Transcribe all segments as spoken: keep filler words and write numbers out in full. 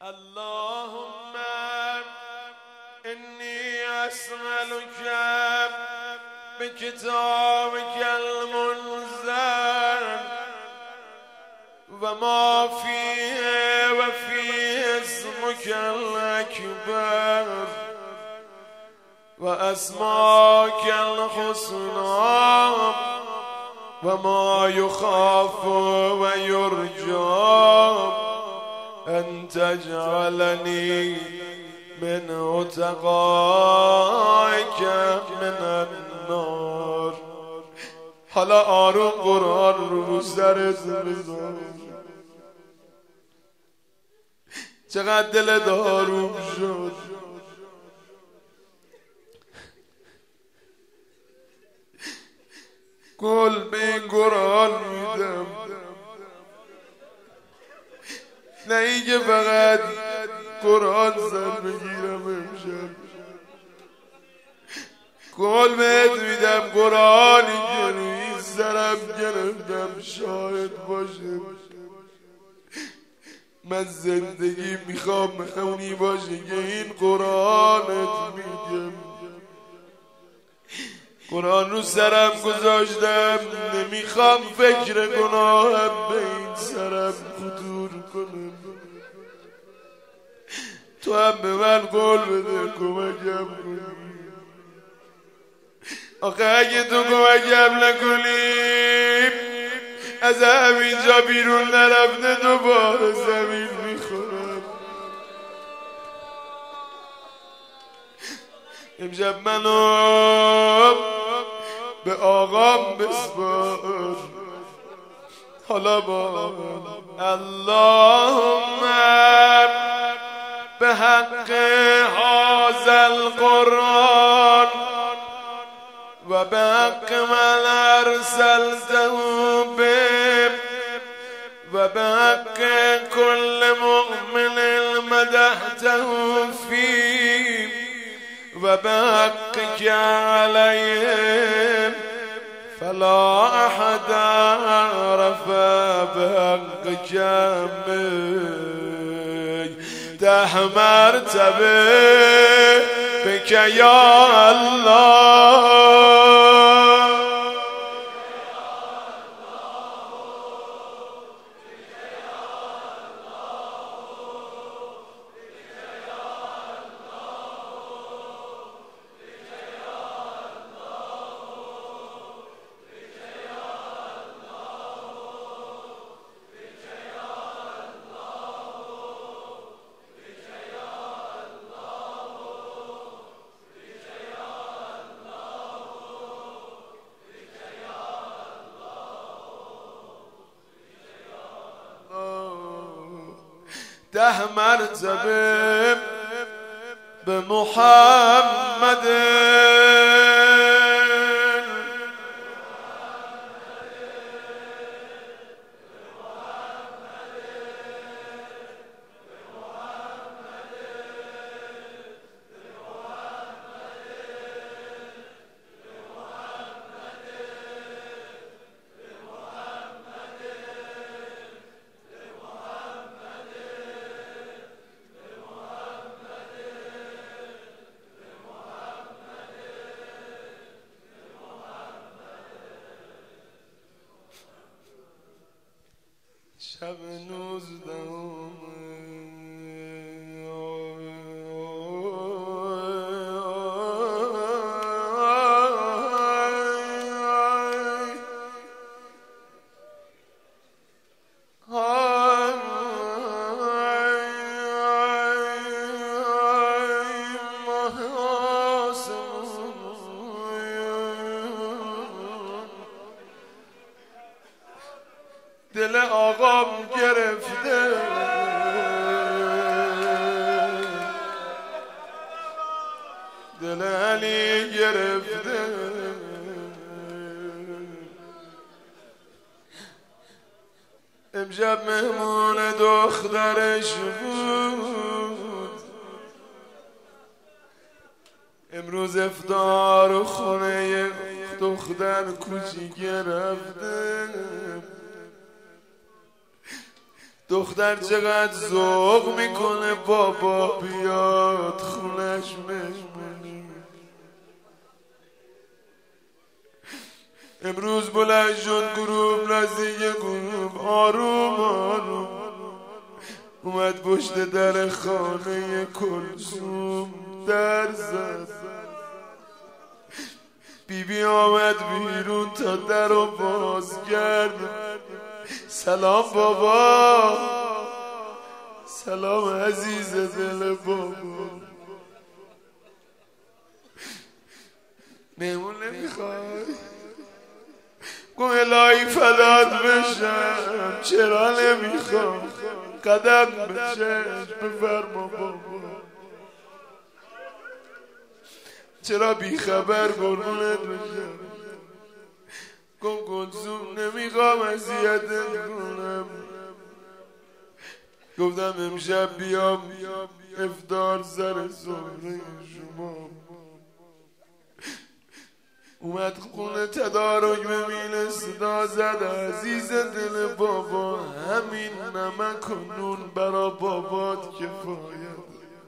اللهم إني أسألك بكتابك المنزل وما فيه وفيه اسمك الأكبر وأسماك الحسنى وما يخاف ويرجى أن تجعلني من عتقائك من النار. حالا آروم قرآن رو سرت بذار. چقدر دلت آروم شد. گل به این قرآن میدم، نه اینکه فقط قرآن سر بگیرم امشب. گل بهت میدم قرآنی که روی سرم گرفتم شاید باشه من زندگی میخوام اونی باشه که این قرآنت میگم. قرآن رو سرم گذاشتم، نمیخوام فکر گناهم به این سرم خطور کنم. تو هم به من قول بده کمکم کنی. آخه اگه تو کمکم نکنی از همینجا بیرون نرفته دوباره زمین میخورم. امشب منو به آقام بسپار. حالا با اللهم به حق هذا القرآن و به حق من ارسلته به و به حق كل مؤمن مدحته فيه و به حقك عليهم فلا احد عرف بحقك منك ده مرتبه بك يا الله. ده مرتبه به محمد شب نوزدهم دل آقام گرفته، دل علی گرفته. امشب مهمون دخترش بود، امروز افطار و خونه دختر کوچیک رفته. دختر چقدر ذوق میکنه بابا بیاد خونش مهمونی. امروز بلند شد گروه نزدیک گروه آروم آروم اومد پشت در خانه کلثوم در زد. بیبی آمد بیرون تا در رو باز کرد. سلام بابا. سلام عزیز دل بابا. مهمون نمیخوای؟ گو الهی فدات بشم چرا نمیخوام قدم بچش بفرما بابا. چرا بیخبر قربونت بشم. گم کلثوم نمیخوام اذیتت کنم. گفتم امشب بیام افطار سر سفره شما. اومد خونه تدارک ببینه صدا زد عزیز دل بابا همین نمک و نون برا بابات کفایت.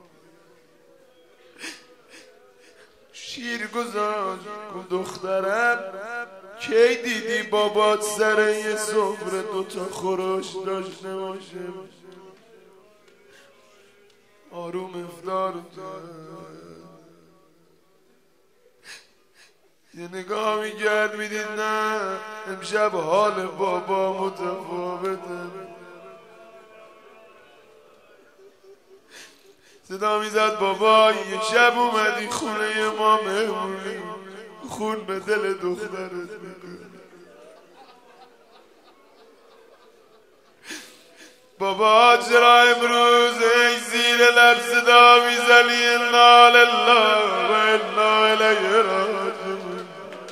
شیر گذاشت گفت دخترم کی دیدی بابات سر یه سفره دوتا خورش داشته باشه؟ آروم افطار کرد. یه نگاه میگرد میدید نه امشب حال بابا متفاوته. صدا میزد بابا یه شب اومدی خونه ما مهمونی خون به دل دخترت میکنه. بابا چرا امروز ای زیر لب صدا میزنی انا لله و انا الیه راجعون.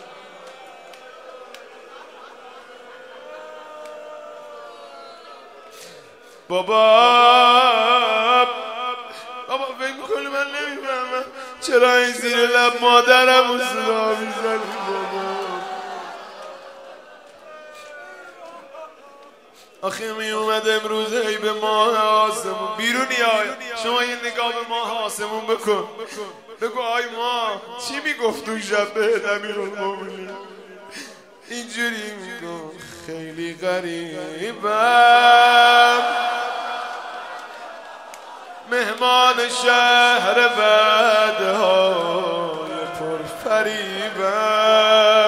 بابا بابا فکر میکنی من نمیفهمم چرا این زیر لب مادرم و صدا میزنی بابا. آخه می اومد امروز ای به ماه آسمون بیرونی آیا شما یه نگاه به ماه آسمون بکن بگو آی ماه چی میگفت اون شب به امیرالمومنین؟ اینجوری میگفت خیلی غریبم مهمان شهر وعده‌های پرفریبم.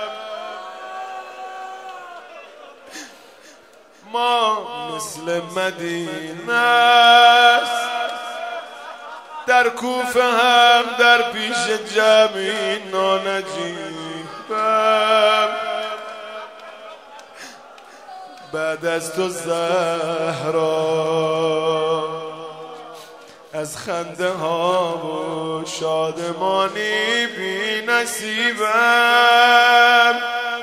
ما مثل مدینه است در کوفه هم در پیش جمعی نانجیبم. بعد از تو زهرا از خنده ها و شادمانی بی نصیبم.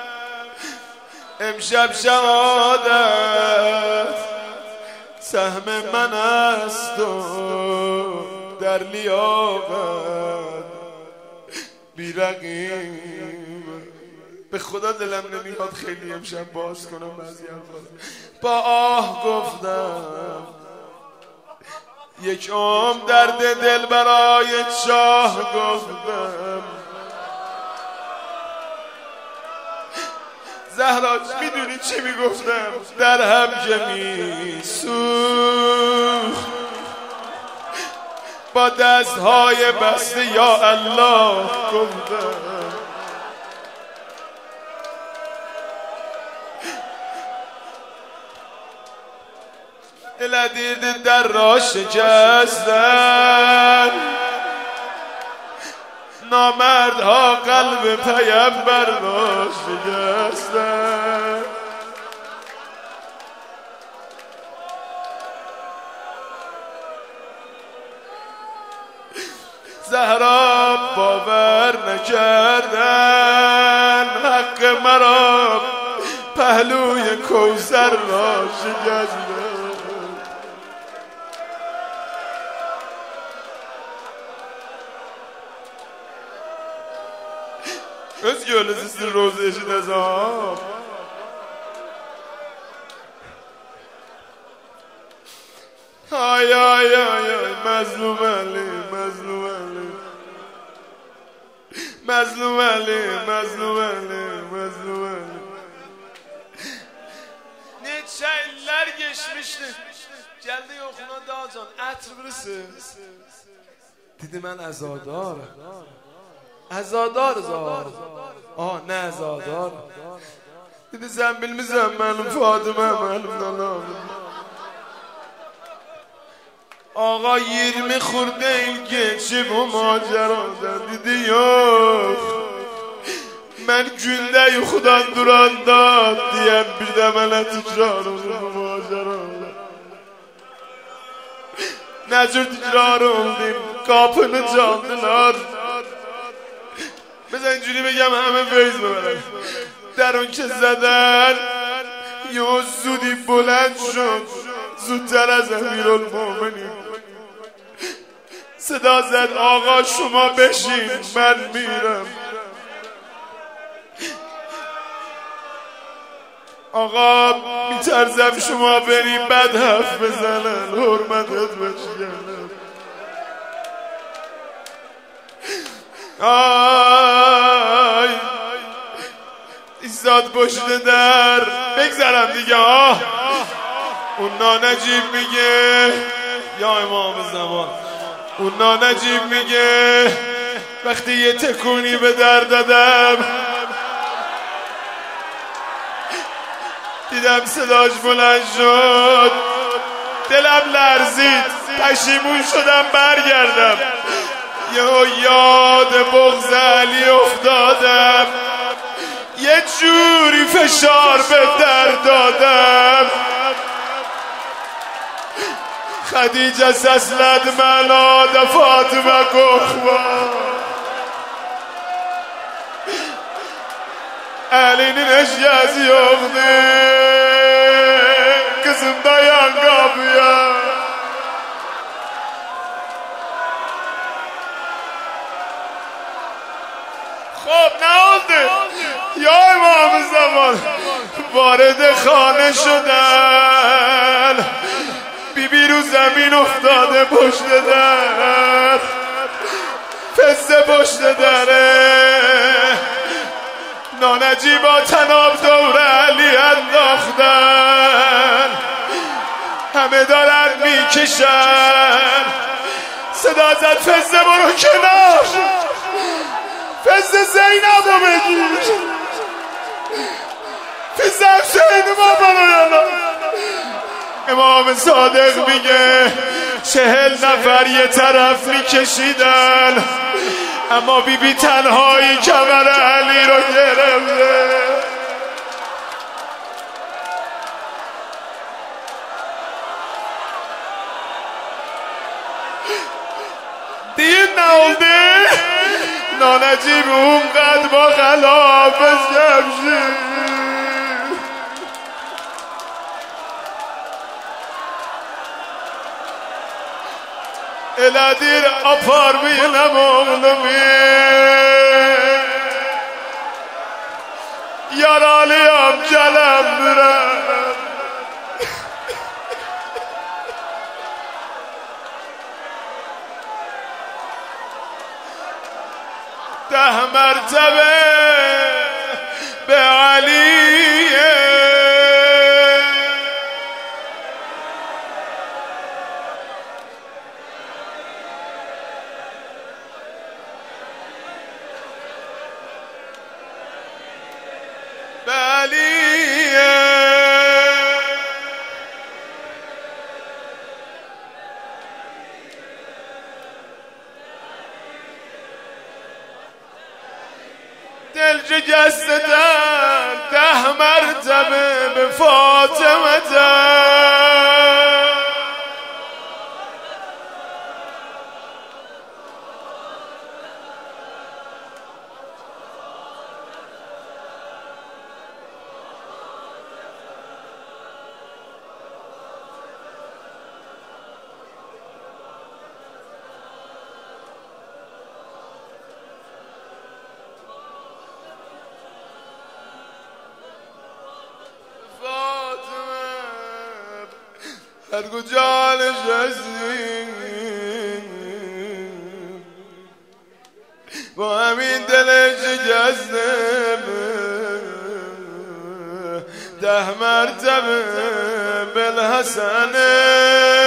امشب شهادت سهم من است و در لیاقت بی رقیب. به خدا دلم نمیاد خیلی امشب باز کنم بعضی الفاظ. با آه گفتم یک عمر درد دل برای شاه گفتم. زهرا میدونی چی میگفتم؟ در هم جمی سوخت با دستهای بسته یا الله گفتم. دید در را شکستن نامردها قلب پیمبر را شکستن. زهرا باور نکردن حق مرا پهلوی کوثر را شکستن. Öz gölüsüzün rozu eşit ezam. آی آی آی آی مظلوم علی مظلوم علی مظلوم علی مظلum علی mezlum Ali. Neçə illər geçmişdi. Geldi yoxuna daha can ətr bilirsiniz. Dedi mən əzadarım. Əzadarız ağır. Aa nə əzadar. Dedi sən bilmirsən mənim Fatimə mənim nanam. Ağa yirmi xurdə il geçib o macəradan. Dedi yox. Mən gündə yuxudan duranda deyən bir də mənə təkrar olur bu macəralar. Nə cür təkrar oldum, qapını çaldılar. Mesela اینجوری بگم همه فیض ببرن. در اون که زدن یا زودی بلند شد زودتر از امیرالمومنین صدا زد آقا شما بشین من میرم. آقا میترزم شما بریم بد حرف بزنن حرمتت بشکنن. آی ایستاد پشت در بگذرم دیگه. آه اون نانجیب میگه یا امام زمان اون نانجیب میگه وقتی یه تکونی به در دادم دیدم صداش بلند شد دلم لرزید پشیمون شدم برگردم. یه یاد بغض علی افتادم یه جوری فشار به در دادم. خدیجه سسلد منا da Fatıma korkma Ali'nin eşyası yoktu. Kızım dayan kapıya. خب نه oldu یا امام زمان وارد خانه شدن بی بی رو زمین افتاده پشت در فزه پشت دره نانجیبا تناب دور علی انداختن همه دارن میکشن. صدا زد فزه برو کنار فزه زینب رو بگیر فزه حسین بابا رو یالا. امام صادق میگه چهل نفر یه طرف میکشیدن اما بی بی تنهایی کمر علی رو گرفته. دید نولده نانجیب اونقدر با خلافش جمشید Eladir apar bilem oğlumu yaralıyam gelem bürem. ده مرتبه به علیه به علیه دل جگستدن ده مرتبه به فاطمه فاطمه هر کجا نشستیم با همین دل شکستم ده مرتبه بالحسنه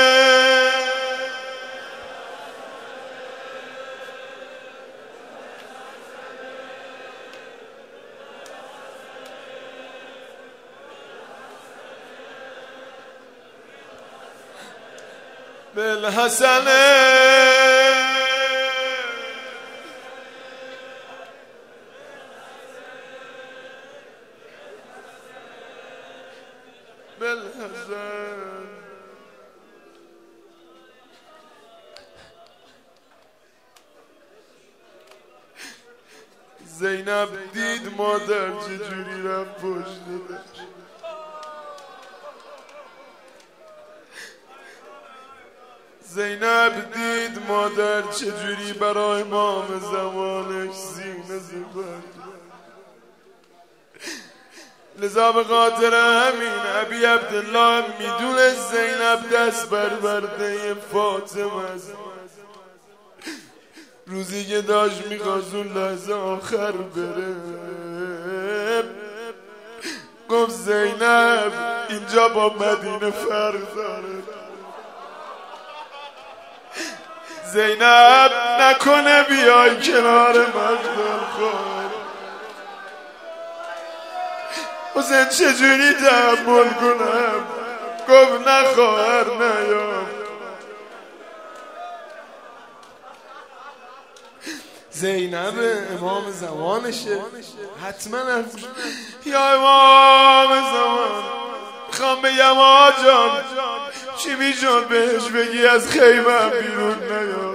بالحسنه بالحسن زینب دید مادر چجوری رفت پشت داشت زینب دید مادر چجوری برای امام زمانش سینه زبر لذا به خاطر همین ابی عبدالله میدونه زینب دست برورده فاطمه است. روزی که داشت میخواست اون لحظه آخر بره گفت زینب اینجا با مدینه فرق داره، زینب نکنه بیای کنار مقدار خواهر. حسین چجوری تحمل کنم؟ گفت نه خواهر نیام. زینب امام زمانشه، حتما حرف یا امام زمان میخوام بگم آقا جان چی میشد بهش بگی از خیمه بیرون نیاد؟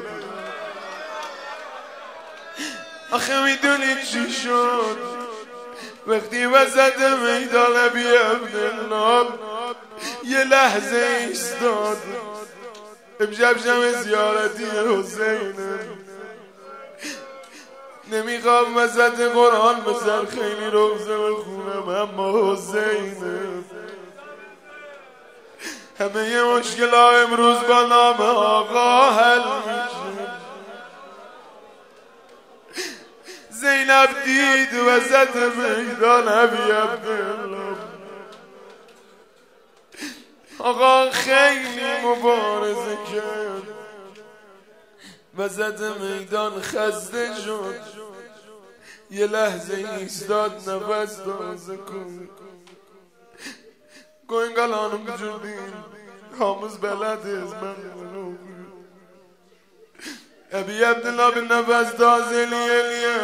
آخه میدونی چی شد؟ وقتی وسط میدان ابی عبدالله یه لحظه ایستاد. امشب شب زیارتی حسینه، نمیخوام وسط قرآن بسر خیلی روزه بخونم، اما حسینه همه ی مشکل ها امروز با نام آقا حل میشه. زینب دید وسط میدان ابی عبدالله آقا خیلی مبارزه کرد، وسط میدان خسته شد، یه لحظه ایستاد نفس تازه کن. گوین گلانم بجردین هموز بلده از من منو ابی عبدالله به نفس تازه لیه لیه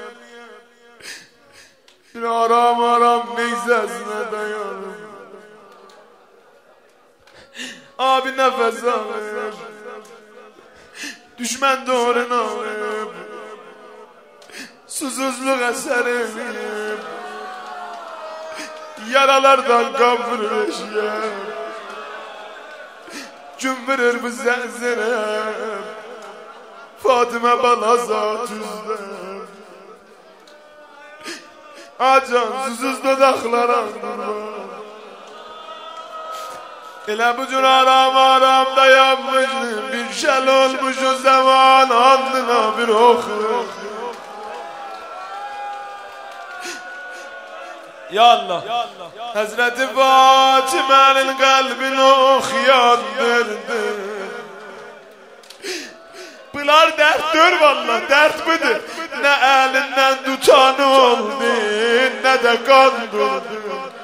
این آرام آرام نیز از ندایانم آبی نفس آمد düşman doğruna susuzluk eserim yaralardan kavruluşum cümbürür bu zenzirem Fatıma balaza tüzdem acan susuz dudaklara durma Elə bu cür aram aram dayanmışdım, bir şel olmuş o zaman alnına bir oku. Ya Allah, Hazreti Fatime'nin kalbini okuyandırdı. Bunlar derttir vallahi, dert midir? Ne elinden tutan oldu, ne de kandırdı.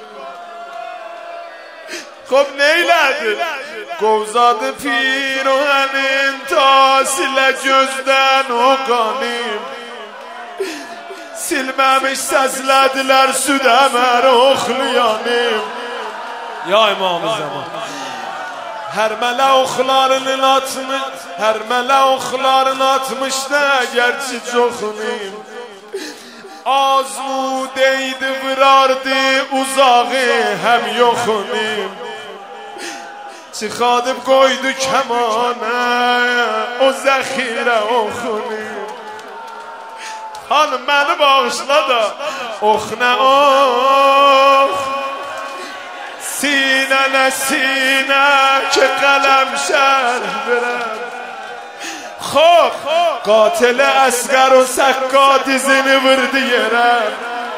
خب neyledi? Kovzadı pirohenin ta sile gözden o qanim Silmemiş səslədilər süd əmər oxluyanim Ya İmam-ı Zaman Hər mələ oxlarının atmış Hər mələ oxların atmışdı Gerçi çoxunim Azmudeydi vırardı uzağı Həm yoxunim Çıxadıb qoydu kəmanə O zəxirə oxunim Hanım məni bağışla da Ox nə ox سینه نسینه که قلم شرح برم. خب قاتل اصغر و سکات زنی وردی یرم.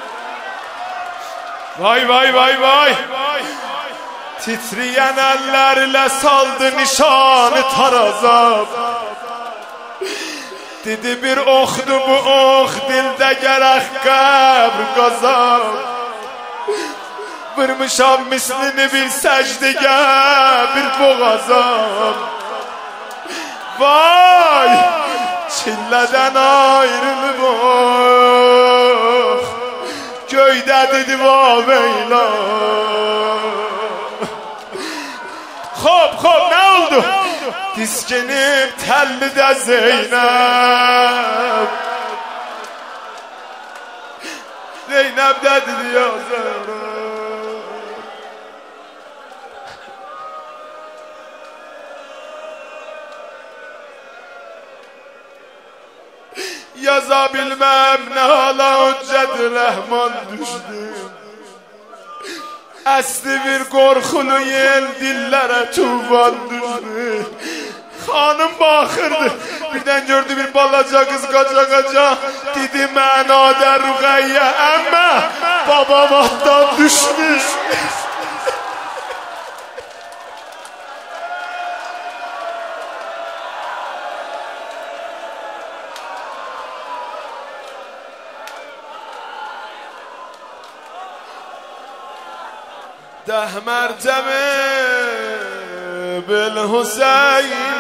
Vay vay vay vay Titreyen ellerle saldı nişanı taraza. Dedi bir oxdu bu ox dilde gerek kabr gazab. Vurmuşam mislini bir secdege bir boğazam. Vay çilleden ayrılıp ox Göyde dedi vaveyla. Xo'p xo'p ne oldu? Diskinib tellide Zeynep. Zeynep de dedi ya Zeynep. Yaza bilmem ne hala hüccet Rahman düştü. Asli bir korkulu yel dillere tuvan düştü. Hanım bakırdı. Birden gördü bir balaca kız kaça kaça. Dedi menade Rugayye emme babam attan düşmüş. ده مرتبه بالحسین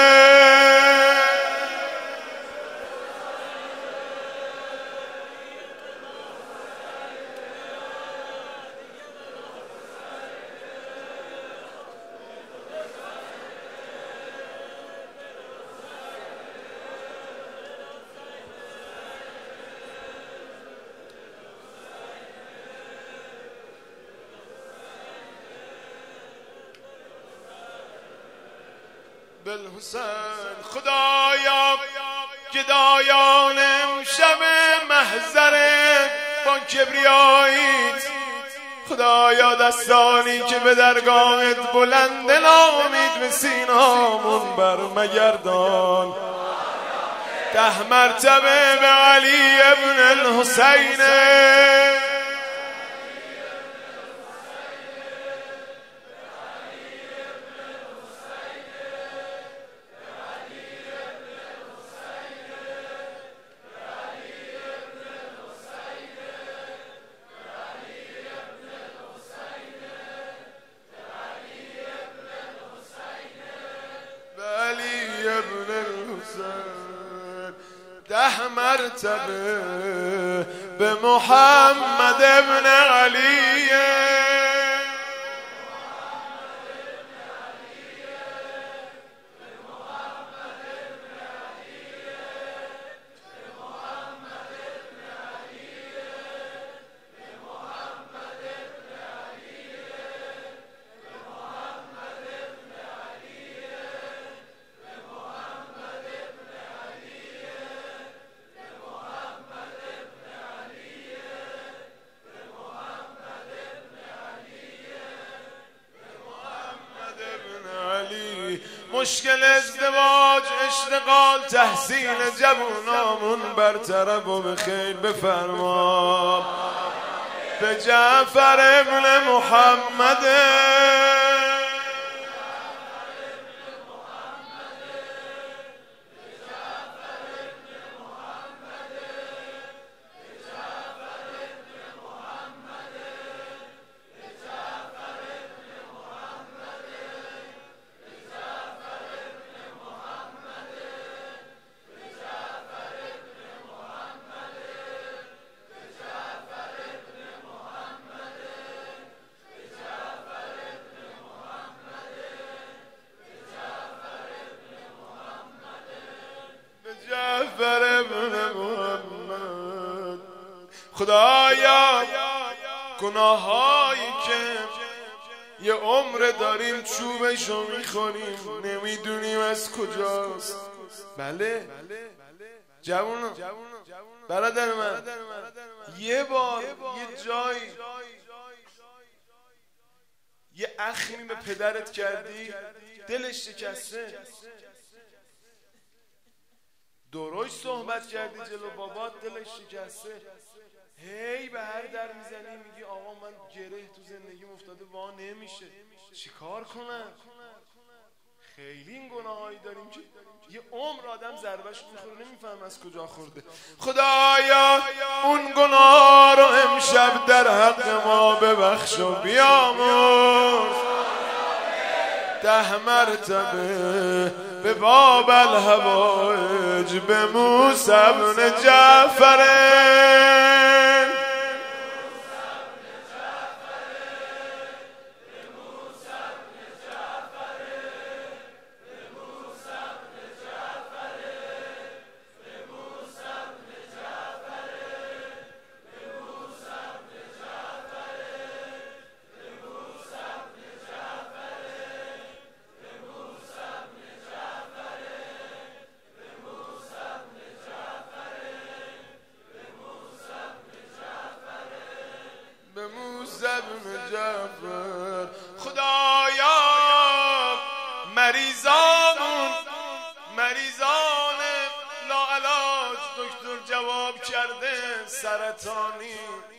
بالحسین. خدایا گدایان امشب محضر با کبریاییت. خدایا دستانی که به درگاهت بلند نامید به سینامون برمگردان. ده مرتبه به علی ابن الحسین. ده مرتبه به محمد ابن علی. مشکل ازدواج اشتغال تحسین جوانامون برطرف و به خیر بفرما. به جعفر ابن محمد. جعفر ابن محمد. خدایا گناهایی که یه عمر داریم چوبشو میخوریم نمیدونیم از کجاست. بله جوونا برادر من یه بار یه جایی یه اخمی به پدرت کردی دلش شکسته، درشت صحبت کردی جلو بابات دلش شکسته، هی به هر در میزنی میگی آقا من گره تو زندگیم افتاده وا نمیشه، چیکار کنم؟ خیلی این گناهایی داریم که یه عمر آدم ضربش میخوره نمیفهم از کجا خورده. خدایا اون گناه رو امشب در حق ما ببخش و بیامرز، ده مرتبه به باب الهوایج به موسی بن جعفر، خدایا مریضامون مریضان لاعلاج دکتر جواب کرده سرطانی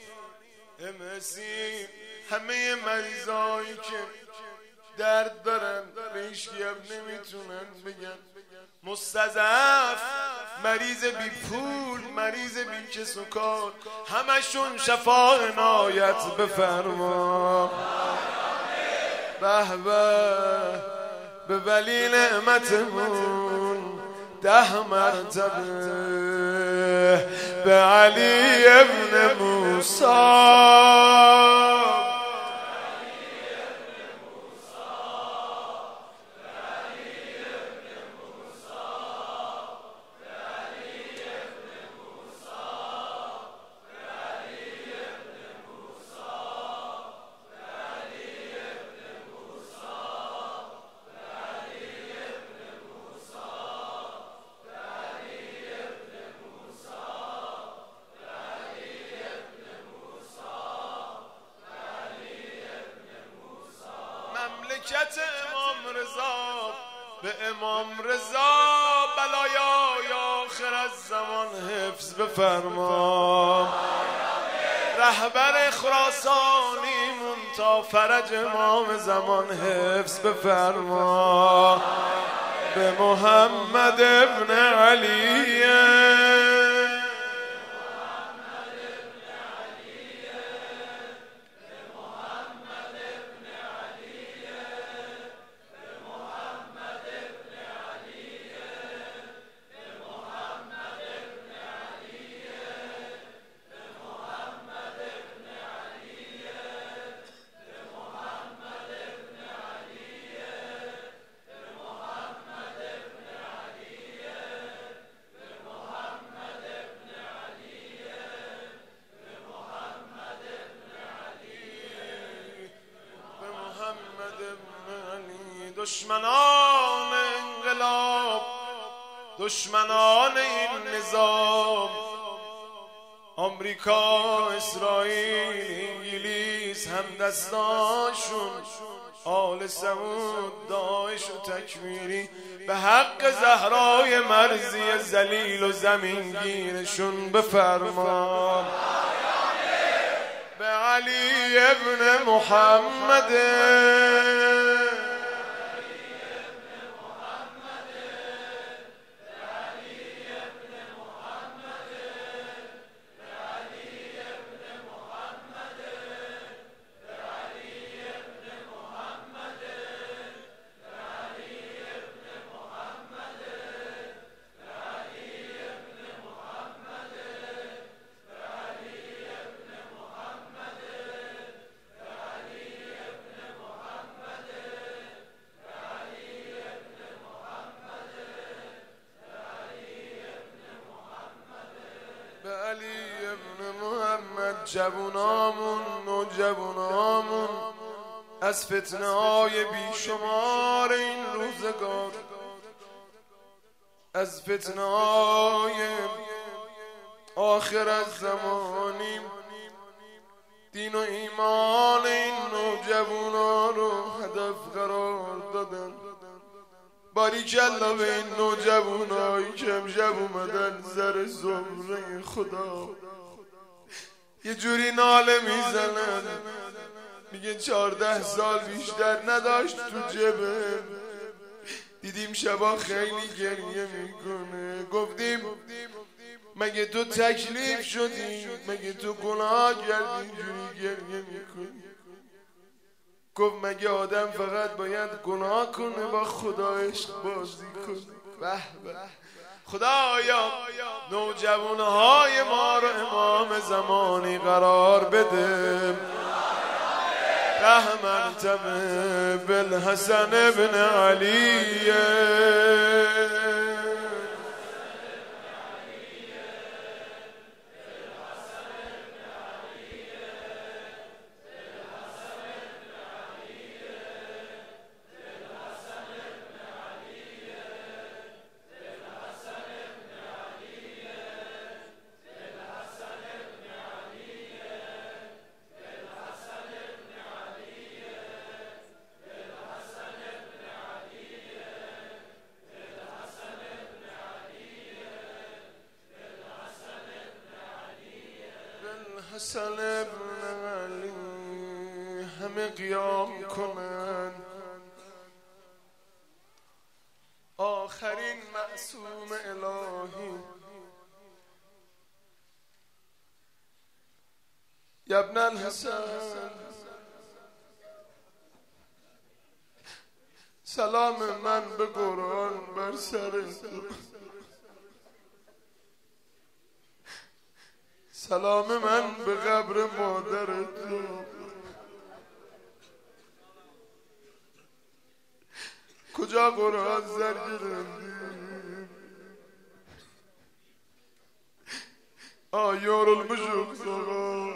امسی، همه مریضایی که درد دارن به هیچکی هم نمیتونن بگن، مستضعف، مریض بی پول، مریض بی کس و کار، همشون شفا عنایت بفرما. به به به ولی نعمتمون ده مرتبه به علی ابن موسی، مملکت امام رضا به امام رضا بلایای آخر از زمان حفظ بفرما. رهبر خراسانیمون تا فرج امام زمان حفظ بفرما. به محمد ابن علی دشمنان انقلاب، دشمنان این نظام، آمریکا، اسرائیل، انگلیس، همدستاشون، آل سعود، داعش و تکمیری، به حق زهرای مرزی ذلیل و زمینگیرشون بفرما. به علی ابن محمد علی ابن محمد. جوانامون نوجوانامون از فتنه های بیشمار این روزگار، از فتنه های آخر از زمانیم دین و ایمان این نوجوانا رو هدف قرار دادن. باریکلا به این نوجوانایی که امشب اومدن زر زمره خدا. یه جوری ناله میزنن میگه چهارده سال بیشتر نداشت تو جبه، دیدیم شبا خیلی گریه میکنه. گفتیم مگه تو تکلیف شدی؟ مگه تو گناه کردی اینجوری گریه میکنی؟ گفت مگه آدم فقط باید گناه کنه با خدا عشق بازی کنه؟ به به خدایا نوجوانهای ما رو امام زمانی قرار بده. رحمتم بالحسن ابن علی. حسن ابن علی همه قیام کنن. آخرین معصوم الهی یا ابن الحسن، سلام من به قرآن بر سر تو، سلام من به قبر مادر تو. کجا قرآن زر گرندی؟ آیار المشوق آقا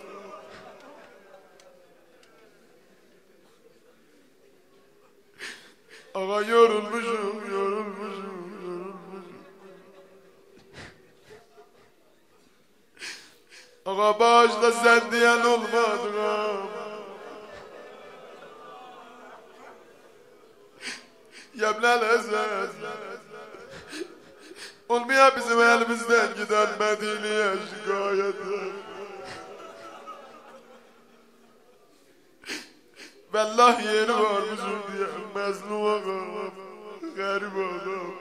آقا یار المشوق یار المشوق آقا باش لزندیان olmadı ya Bilal Hazret olmuyor bizim elimizden giden Medine'ye şikayeti. Vallahi yeni varmışım diye mezlum ağam, garip ağam.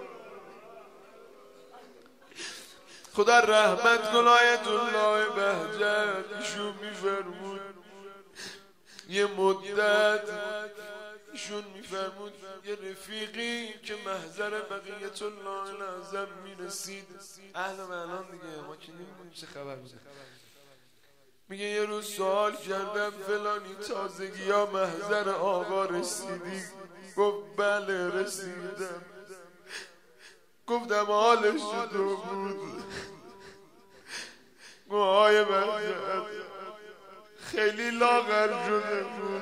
خدا رحمت کن آیت الله بهجت. ایشون میفرمود یه مدت ایشون میفرمود یه رفیقی که محضر بقیت الله العظم میرسید. اهل معنان دیگه ما که نمیدونیم چه خبر میشه. میگه یه روز سوال کردم فلانی تازگی ها محضر آقا رسیدی؟ گفت بله رسیدم. گفتم حالش چطور بود؟ موهای بهجت خیلی لاغر شده بود،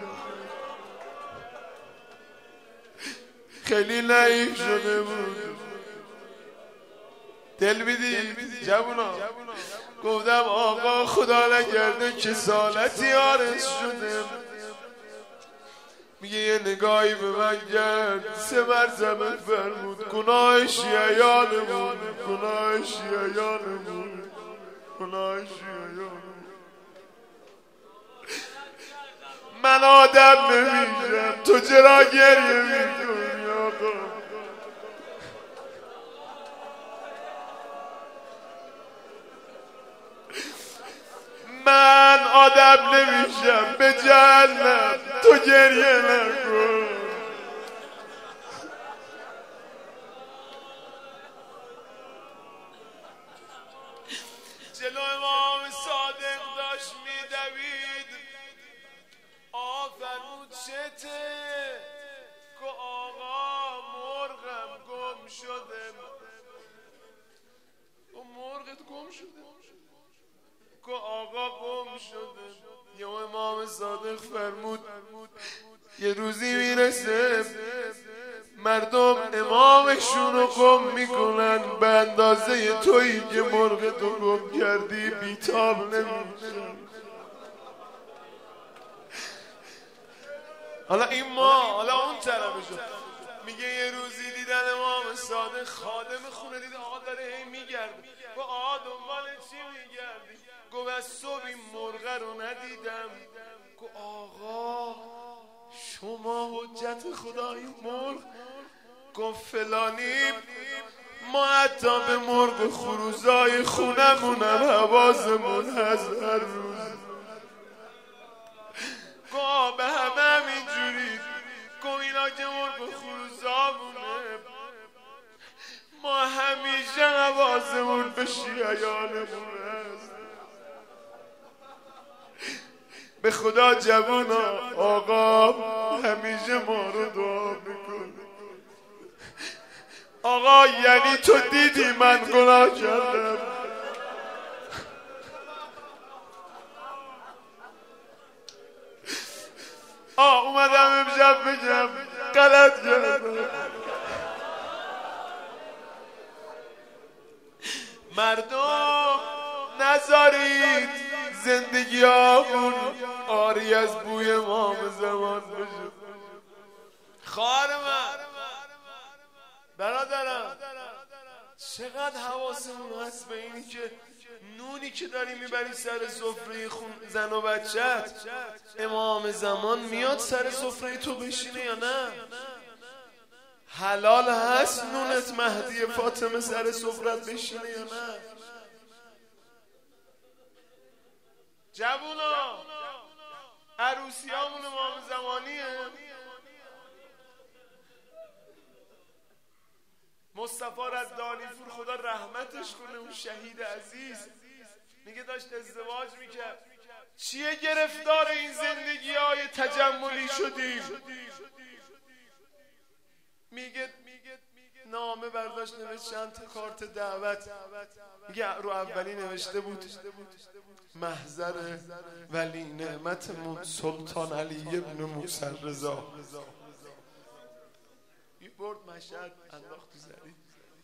خیلی نحیف شده بود. دل میدی جوونا؟ گفتم آقا خدا نکرده کسالتی آرز شده. میگه یه نگاهی به من کرد، سه مرتبه فرمود گناه شیعیانمون، گناه شیعیانمون، گناه شیعیانمون. من آدم نمیشم، تو چرا گریه میکنی آقا؟ من آدم نمیشم به جهنم، تو گریه نکن. جلو امام صادق داشت میدوید، آفرمود چته؟ که آقا مرغم گم شده. او مرغت گم شده؟ که آقا گم شده. یا امام صادق فرمود یه روزی میرسه مردم امامشون رو گم میکنن، به اندازه تویی که مرغ تو گم کردی بیتاب نمیشن. حالا این ما، حالا اون طرفشو میگه یه روزی دیدن امام صادق خادم خونه دید آقا داره هی میگرده. گو آقا دنبال چی میگردی؟ گو از صبح این مرغه رو ندیدم. گو آقا شما حجت خدای مرغ؟ گو فلانی ما حتی به مرغ خروزای خونمونم حواسمون هست هر روز. گو به همه همین جوری. گو اینا که مرغ خروزامونه ما همیشه حواسمون به شیعیانمون هست. به خدا جوانا آقا همیشه ما رو دعا میکنه. آقا یعنی تو دیدی من گناه کردم؟ آه اومدم امشب بگم غلط کردم. مردم نذارید زندگی هامون آری از بوی امام زمان بشه. خواهر من، برادرم، چقدر حواسمون هست به اینی که نونی که داری میبری سر سفره خون زن و بچت امام زمان میاد سر سفره تو بشینه یا نه؟ حلال هست نونت مهدی فاطمه سر سفرت بشینه یا نه؟ جوونا عروسی همون امام زمانیه. مصطفی رضوانی پور خدا رحمتش کنه اون شهید عزیز میگه داشت ازدواج میکرد. چیه گرفتار این زندگی های تجملی شدیم؟ میگه نامه برداشت نوشت چند تا کارت دعوت. میگه رو اولی نوشته بود محضر ولی نعمتمون سلطان علی ابن موسی رضا. یه برد مشهد انداخت تو زری.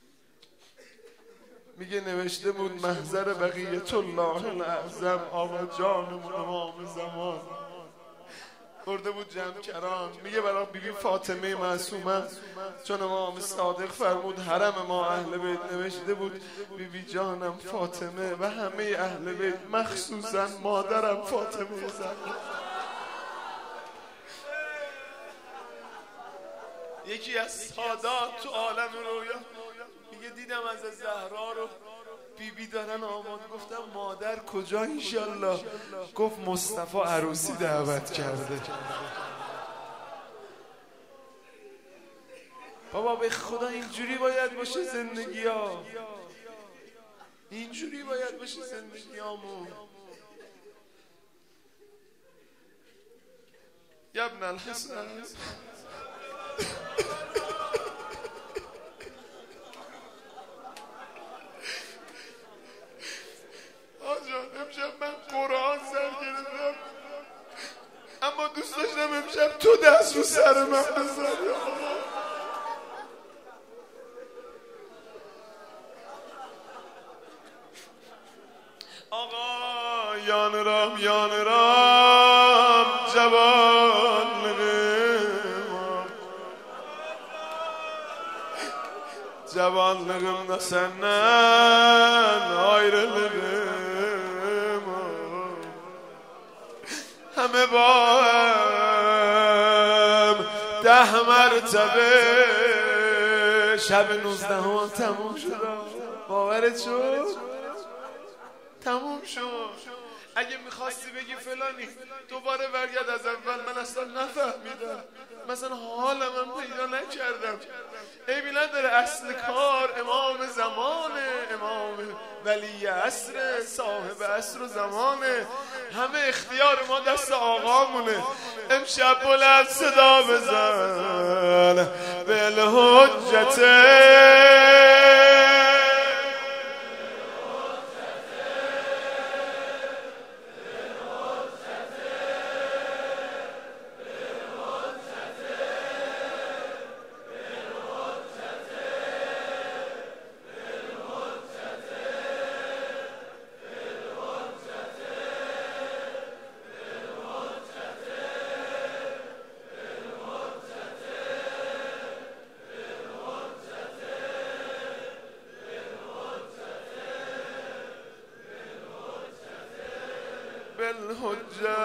میگه نوشته بود محضر بقیت الله الاعظم آقا جانمون امام زمان. برده بود جمع کران. میگه برای بیبی فاطمه معصومه چون امام صادق فرمود حرم ما اهل بیت، نوشته بود بیبی جانم فاطمه و همه اهل بیت مخصوصا مادرم فاطمه زهرا. یکی از سادات تو عالم رویا میگه دیدم از زهرا رو بیبی دارن آماد. گفتم مادر کجا انشالله؟ گفت مصطفی عروسی دعوت کرده. بابا به خدا اینجوری باید باشه زندگی ها، اینجوری باید باشه زندگی هامون. یا ابن الحسن آجان امشب من قرآن سر گرفتم اما دوست داشتم امشب تو دست رو سر من بزنی. آقا یان رام یان رام جوان نگم جوان نگم نسنن آیر نگم همه با هم ده مرتبه شب نوزده هم تموم شد. باورت شد؟ تموم شد. اگه میخواستی بگی فلانی دوباره برگرد از اول، من اصلا نفهمیدم، مثلا حالم هم پیدا نکردم. عیبی نداره، اصل کار امام زمانه، امام ولی عصر، صاحب عصر و زمانه. همه اختیار ما دست آقامونه. امشب بلند صدا بزن بالحجته الحجه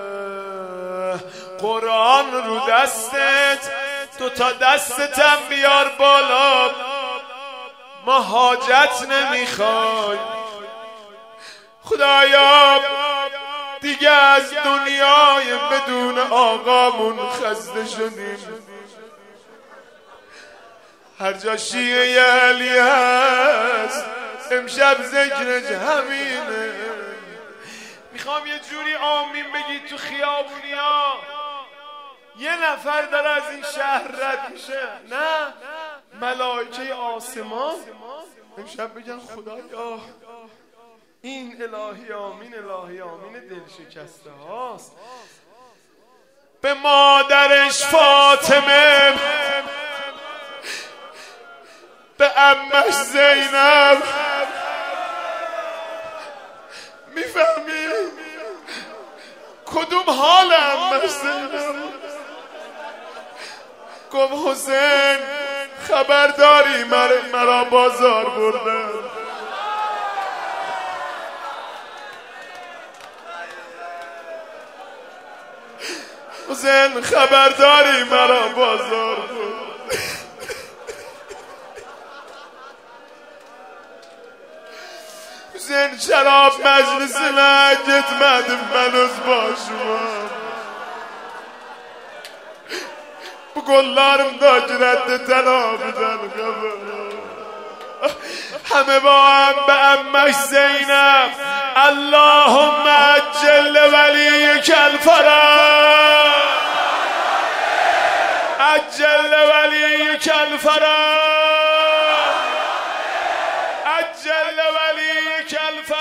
قرآن رو دستت دو تا دستتم بیار بالا ما حاجت نمیخوای خدایا دیگه از دنیای بدون آقامون خسته شدیم هر جا شیعه علی هست امشب ذکرش همینه میخوام یه جوری آمین بگید تو خیابونیا یه نفر داره از این شهر رد میشه نه ملائکه آسمان امشب بگن خدایا این الهی آمین الهی آمین دل شکسته هاست به مادرش فاطمه به عمش زینب میفهمی کدوم حال عمش زینب گفت حسین خبرداری مرا بازار بردن حسین خبرداری مرا بازار بردن حسین شراب مجلس لگت مدم منوز باشم bu kollarımda reddi telabiden همه با هم به امش زینب اللهم عجل ولیک الفرج عجل ولیک الفرج عجل ولیک الفرج